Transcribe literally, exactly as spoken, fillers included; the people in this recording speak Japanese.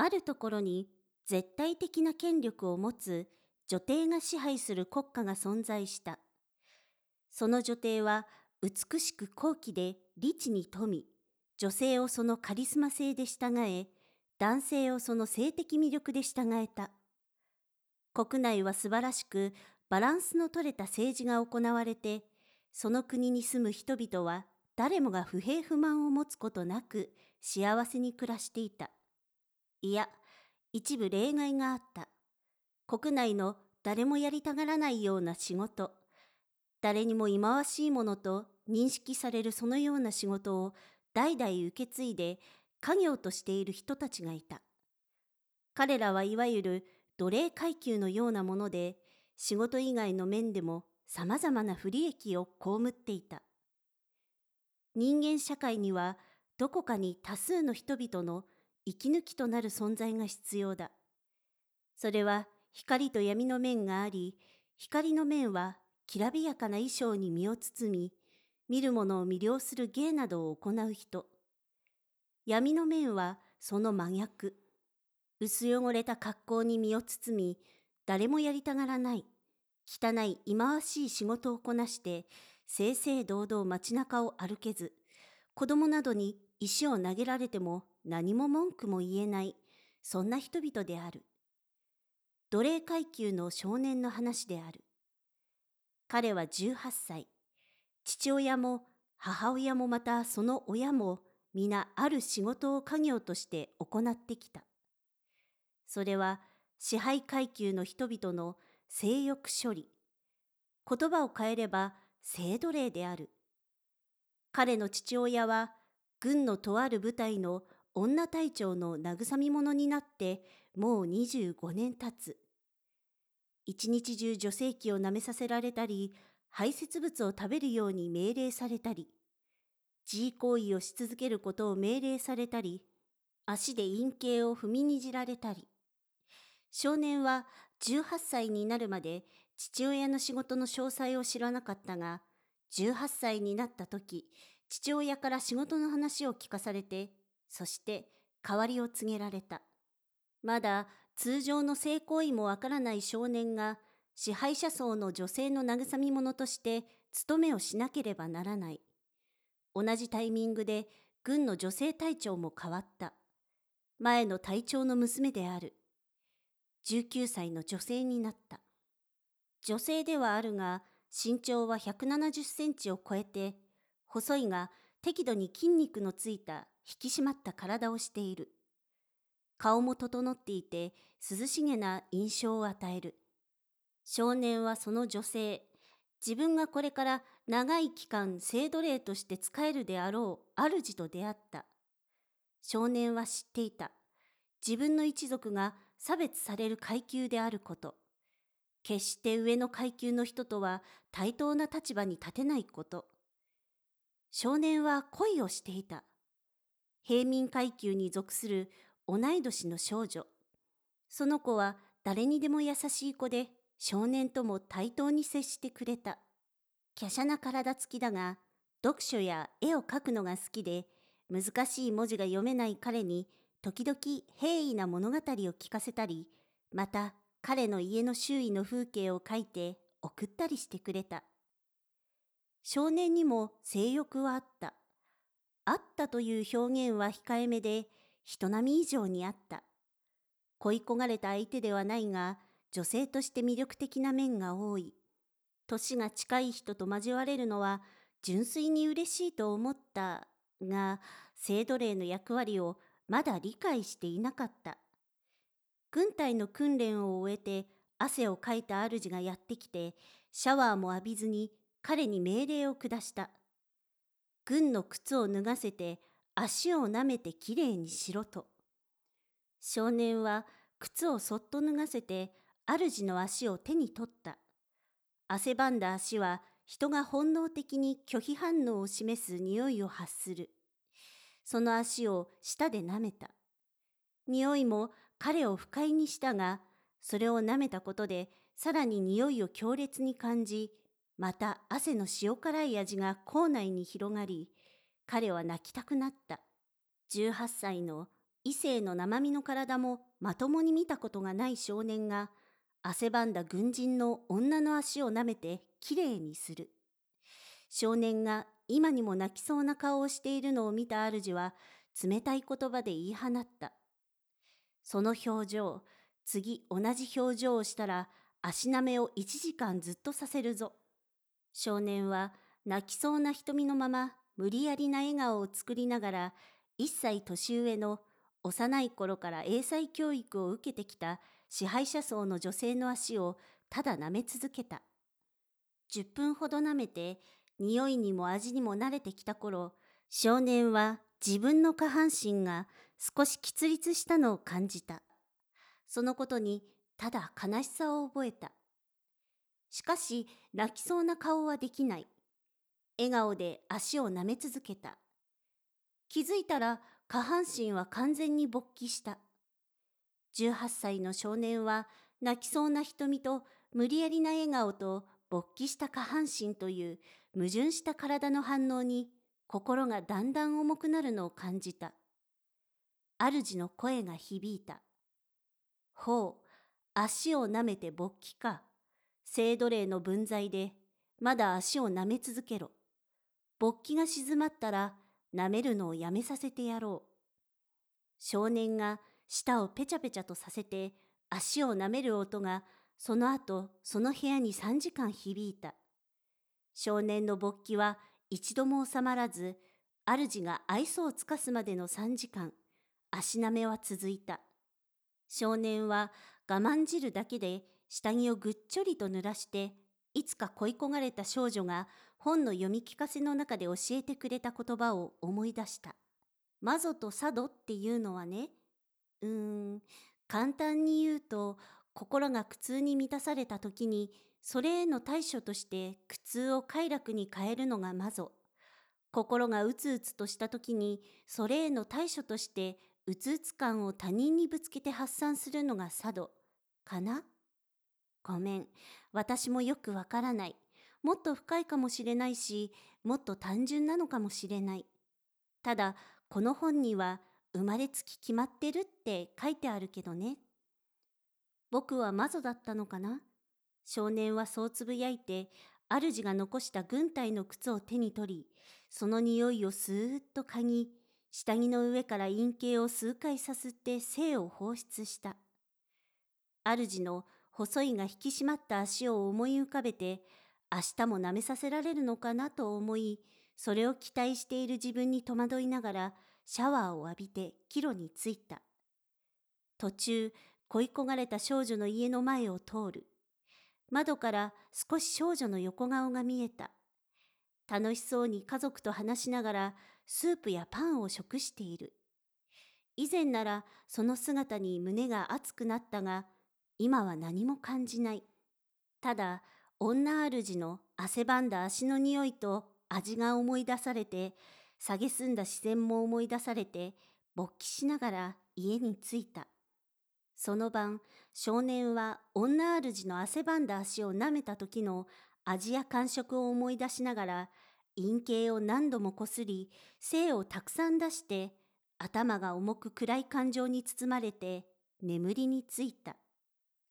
るところに絶対的な権力を持つ女帝が支配する国家が存在した。その女帝は美しく高貴で理智に富み、女性をそのカリスマ性で従え、男性をその性的魅力で従えた。国内は素晴らしくバランスの取れた政治が行われて、その国に住む人々は誰もが不平不満を持つことなく幸せに暮らしていた。いや、一部例外があった。国内の誰もやりたがらないような仕事、誰にも忌まわしいものと認識されるそのような仕事を代々受け継いで家業としている人たちがいた。彼らはいわゆる奴隷階級のようなもので、仕事以外の面でもさまざまな不利益を被っていた。人間社会にはどこかに多数の人々の息抜きとなる存在が必要だ。それは光と闇の面があり、光の面はきらびやかな衣装に身を包み、見る者を魅了する芸などを行う人。闇の面はその真逆。薄汚れた格好に身を包み、誰もやりたがらない、汚い忌まわしい仕事をこなして、正々堂々街中を歩けず、子供などに石を投げられても何も文句も言えない、そんな人々である。奴隷階級の少年の話である。彼はじゅうはっさい。父親も母親もまたその親も皆ある仕事を家業として行ってきた。それは支配階級の人々の性欲処理。言葉を変えれば性奴隷である。彼の父親は軍のとある部隊の女隊長の慰み者になってもうにじゅうごねん経つ。一日中女性器を舐めさせられたり、排泄物を食べるように命令されたり、自慰行為をし続けることを命令されたり、足で陰茎を踏みにじられたり。少年はじゅうはっさいになるまで父親の仕事の詳細を知らなかったが、じゅうはっさいになった時、父親から仕事の話を聞かされて、そして代わりを告げられた。まだ通常の性行為もわからない少年が支配者層の女性の慰み者として務めをしなければならない。同じタイミングで軍の女性隊長も変わった。前の隊長の娘である。じゅうきゅうさいの女性になった。女性ではあるが、身長はひゃくななじゅっセンチを超えて、細いが適度に筋肉のついた引き締まった体をしている。顔も整っていて涼しげな印象を与える。少年はその女性、自分がこれから長い期間性奴隷として仕えるであろう主と出会った。少年は知っていた。自分の一族が差別される階級であること。決して上の階級の人とは対等な立場に立てないこと。少年は恋をしていた。平民階級に属する同い年の少女。その子は誰にでも優しい子で、少年とも対等に接してくれた。華奢な体つきだが、読書や絵を描くのが好きで、難しい文字が読めない彼に時々平易な物語を聞かせたり、また彼の家の周囲の風景を描いて送ったりしてくれた。少年にも性欲はあった。あったという表現は控えめで、人並み以上にあった。恋焦がれた相手ではないが、女性として魅力的な面が多い。年が近い人と交われるのは純粋に嬉しいと思ったが、性奴隷の役割をまだ理解していなかった。軍隊の訓練を終えて汗をかいた主がやってきて、シャワーも浴びずに彼に命令を下した。軍の靴を脱がせて足を舐めてきれいにしろと。少年は靴をそっと脱がせて主の足を手に取った。汗ばんだ足は人が本能的に拒否反応を示す匂いを発する。その足を舌で舐めた。匂いも彼を不快にしたが、それを舐めたことでさらに匂いを強烈に感じ、また汗の塩辛い味が口内に広がり、彼は泣きたくなった。じゅうはっさいの異性の生身の体もまともに見たことがない少年が、汗ばんだ軍人の女の足を舐めてきれいにする。少年が今にも泣きそうな顔をしているのを見た主は、冷たい言葉で言い放った。その表情、次同じ表情をしたら、足舐めをいちじかんずっとさせるぞ。少年は泣きそうな瞳のまま、無理やりな笑顔を作りながら、いっさい年上の幼い頃から英才教育を受けてきた支配者層の女性の足をただ舐め続けた。じゅっぷんほど舐めて、匂いにも味にも慣れてきた頃、少年は自分の下半身が少し喫立したのを感じた。そのことにただ悲しさを覚えた。しかし泣きそうな顔はできない。笑顔で足を舐め続けた。気づいたら下半身は完全に勃起した。じゅうはっさいの少年は泣きそうな瞳と無理やりな笑顔と勃起した下半身という矛盾した体の反応に心がだんだん重くなるのを感じた。主の声が響いた。ほう、足を舐めて勃起か。性奴隷の分際でまだ足を舐め続けろ。勃起が静まったら舐めるのをやめさせてやろう。少年が舌をペチャペチャとさせて足を舐める音がその後その部屋にさんじかん響いた。少年の勃起は一度も収まらず、主が愛想を尽かすまでのさんじかん、足舐めは続いた。少年は我慢汁だけで下着をぐっちょりと濡らして、いつか恋焦がれた少女が本の読み聞かせの中で教えてくれた言葉を思い出した。マゾとサドっていうのはね、うーん、簡単に言うと、心が苦痛に満たされた時に、それへの対処として苦痛を快楽に変えるのがマゾ。心がうつうつとした時に、それへの対処としてうつうつ感を他人にぶつけて発散するのがサド。かな？ごめん、私もよくわからない。もっと深いかもしれないし、もっと単純なのかもしれない。ただ、この本には生まれつき決まってるって書いてあるけどね。僕はマゾだったのかな？少年はそうつぶやいて、主が残した軍隊の靴を手に取り、その匂いをスーッと嗅ぎ、下着の上から陰茎を数回さすって精を放出した。主の細いが引き締まった足を思い浮かべて、明日も舐めさせられるのかなと思い、それを期待している自分に戸惑いながら、シャワーを浴びて帰路に着いた。途中、恋焦がれた少女の家の前を通る。窓から少し少女の横顔が見えた。楽しそうに家族と話しながらスープやパンを食している。以前ならその姿に胸が熱くなったが、今は何も感じない。ただ、女主の汗ばんだ足の匂いと味が思い出されて、蔑んだ視線も思い出されて、勃起しながら家に着いた。その晩、少年は女主の汗ばんだ足を舐めた時の味や感触を思い出しながら、陰茎を何度もこすり、精をたくさん出して、頭が重く暗い感情に包まれて眠りについた。